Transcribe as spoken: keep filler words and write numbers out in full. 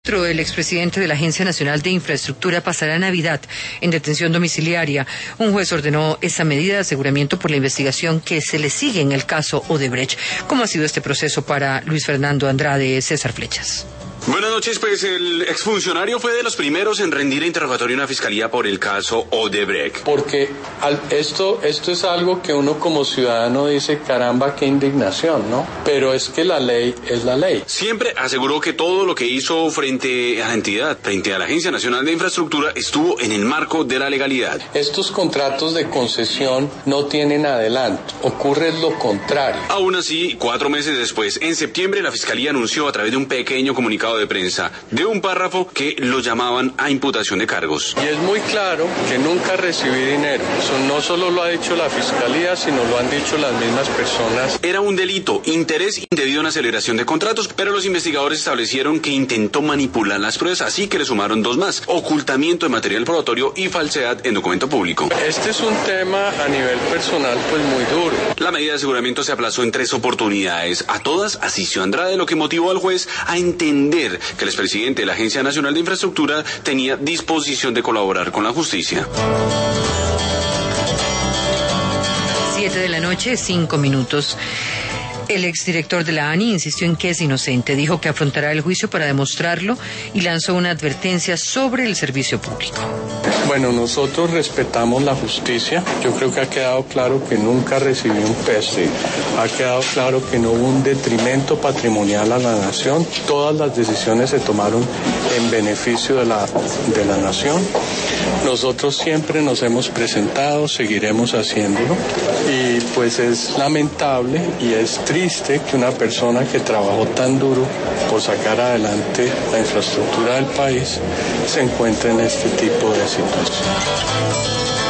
El expresidente de la Agencia Nacional de Infraestructura pasará Navidad en detención domiciliaria. Un juez ordenó esa medida de aseguramiento por la investigación que se le sigue en el caso Odebrecht. ¿Cómo ha sido este proceso para Luis Fernando Andrade? César Flechas. Buenas noches, pues el exfuncionario fue de los primeros en rendir interrogatorio a una fiscalía por el caso Odebrecht. Porque al, esto, esto es algo que uno como ciudadano dice, caramba, qué indignación, ¿no? Pero es que la ley es la ley. Siempre aseguró que todo lo que hizo frente a la entidad, frente a la Agencia Nacional de Infraestructura, estuvo en el marco de la legalidad. Estos contratos de concesión no tienen adelanto, ocurre lo contrario. Aún así, cuatro meses después, en septiembre, la fiscalía anunció a través de un pequeño comunicado de prensa, de un párrafo que lo llamaban a imputación de cargos. Y es muy claro que nunca recibí dinero. Eso no solo lo ha dicho la fiscalía, sino lo han dicho las mismas personas. Era un delito, interés indebido en aceleración de contratos, pero los investigadores establecieron que intentó manipular las pruebas, así que le sumaron dos más: ocultamiento de material probatorio y falsedad en documento público. Este es un tema a nivel personal pues muy duro. La medida de aseguramiento se aplazó en tres oportunidades. A todas asistió Andrade, lo que motivó al juez a entender que el expresidente de la Agencia Nacional de Infraestructura tenía disposición de colaborar con la justicia. Siete de la noche, cinco minutos. El exdirector de la A N I insistió en que es inocente, dijo que afrontará el juicio para demostrarlo y lanzó una advertencia sobre el servicio público. Bueno, nosotros respetamos la justicia. Yo creo que ha quedado claro que nunca recibí un peso. Ha quedado claro que no hubo un detrimento patrimonial a la nación. Todas las decisiones se tomaron en beneficio de la, de la nación. Nosotros siempre nos hemos presentado, seguiremos haciéndolo. Y pues es lamentable y es triste que una persona que trabajó tan duro por sacar adelante la infraestructura del país se encuentre en este tipo de situaciones.